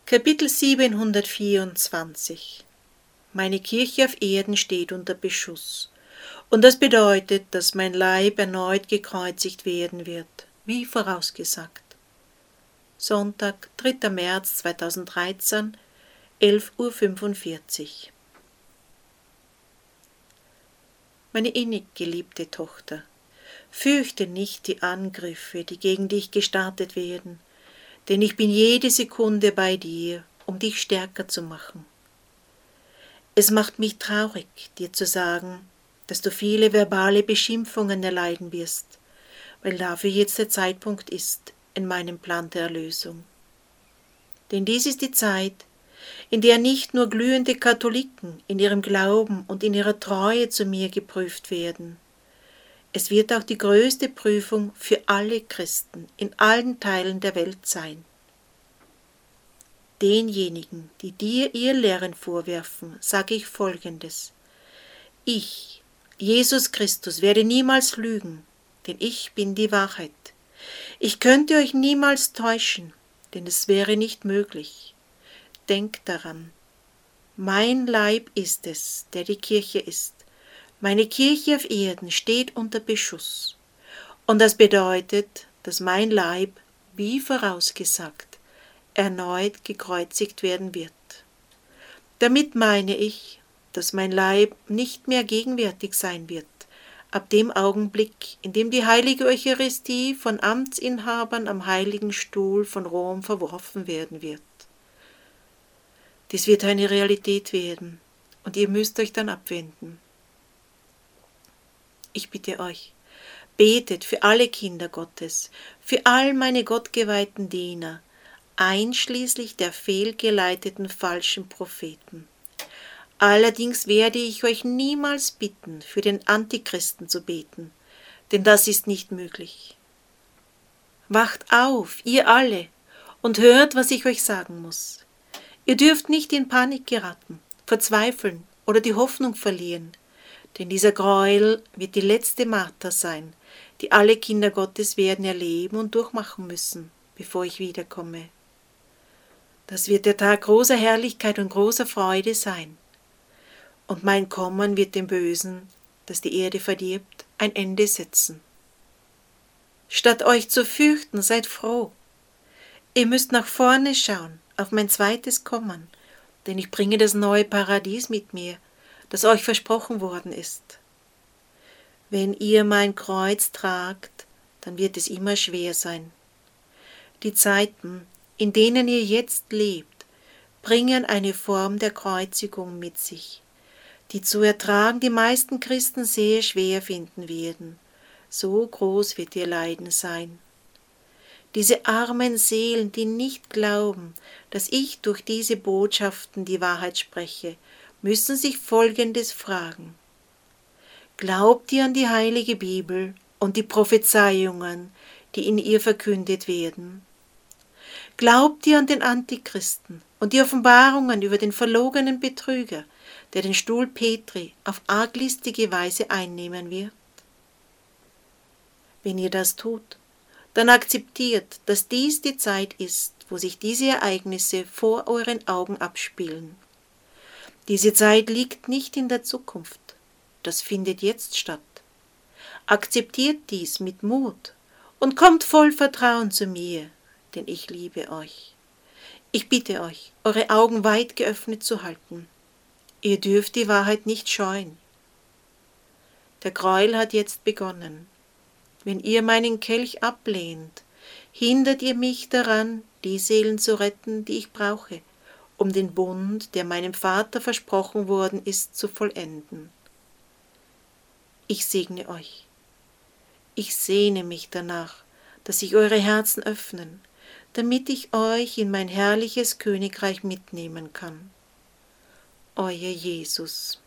Kapitel 724. Meine Kirche auf Erden steht unter Beschuss. Und das bedeutet, dass mein Leib erneut gekreuzigt werden wird, wie vorausgesagt. Sonntag, 3. März 2013, 11:45 Uhr. Meine innig geliebte Tochter, fürchte nicht die Angriffe, die gegen dich gestartet werden, denn ich bin jede Sekunde bei dir, um dich stärker zu machen. Es macht mich traurig, dir zu sagen, dass du viele verbale Beschimpfungen erleiden wirst, weil dafür jetzt der Zeitpunkt ist in meinem Plan der Erlösung. Denn dies ist die Zeit, in der nicht nur glühende Katholiken in ihrem Glauben und in ihrer Treue zu mir geprüft werden. Es wird auch die größte Prüfung für alle Christen in allen Teilen der Welt sein. Denjenigen, die dir ihr Lehren vorwerfen, sage ich Folgendes. Ich, Jesus Christus, werde niemals lügen, denn ich bin die Wahrheit. Ich könnte euch niemals täuschen, denn es wäre nicht möglich. Denkt daran, mein Leib ist es, der die Kirche ist. Meine Kirche auf Erden steht unter Beschuss. Und das bedeutet, dass mein Leib, wie vorausgesagt, erneut gekreuzigt werden wird. Damit meine ich, dass mein Leib nicht mehr gegenwärtig sein wird, ab dem Augenblick, in dem die heilige Eucharistie von Amtsinhabern am heiligen Stuhl von Rom verworfen werden wird. Dies wird eine Realität werden, und ihr müsst euch dann abwenden. Ich bitte euch, betet für alle Kinder Gottes, für all meine gottgeweihten Diener, einschließlich der fehlgeleiteten falschen Propheten. Allerdings werde ich euch niemals bitten, für den Antichristen zu beten, denn das ist nicht möglich. Wacht auf, ihr alle, und hört, was ich euch sagen muss. Ihr dürft nicht in Panik geraten, verzweifeln oder die Hoffnung verlieren, denn dieser Gräuel wird die letzte Marter sein, die alle Kinder Gottes werden erleben und durchmachen müssen, bevor ich wiederkomme. Das wird der Tag großer Herrlichkeit und großer Freude sein. Und mein Kommen wird dem Bösen, das die Erde verdirbt, ein Ende setzen. Statt euch zu fürchten, seid froh. Ihr müsst nach vorne schauen, auf mein zweites Kommen, denn ich bringe das neue Paradies mit mir, das euch versprochen worden ist. Wenn ihr mein Kreuz tragt, dann wird es immer schwer sein. Die Zeiten, in denen ihr jetzt lebt, bringen eine Form der Kreuzigung mit sich, die zu ertragen die meisten Christen sehr schwer finden werden. So groß wird ihr Leiden sein. Diese armen Seelen, die nicht glauben, dass ich durch diese Botschaften die Wahrheit spreche, müssen sich Folgendes fragen. Glaubt ihr an die heilige Bibel und die Prophezeiungen, die in ihr verkündet werden? Glaubt ihr an den Antichristen und die Offenbarungen über den verlogenen Betrüger, der den Stuhl Petri auf arglistige Weise einnehmen wird? Wenn ihr das tut, dann akzeptiert, dass dies die Zeit ist, wo sich diese Ereignisse vor euren Augen abspielen. Diese Zeit liegt nicht in der Zukunft, das findet jetzt statt. Akzeptiert dies mit Mut und kommt voll Vertrauen zu mir, denn ich liebe euch. Ich bitte euch, eure Augen weit geöffnet zu halten. Ihr dürft die Wahrheit nicht scheuen. Der Gräuel hat jetzt begonnen. Wenn ihr meinen Kelch ablehnt, hindert ihr mich daran, die Seelen zu retten, die ich brauche, um den Bund, der meinem Vater versprochen worden ist, zu vollenden. Ich segne euch. Ich sehne mich danach, dass sich eure Herzen öffnen, damit ich euch in mein herrliches Königreich mitnehmen kann. Euer Jesus.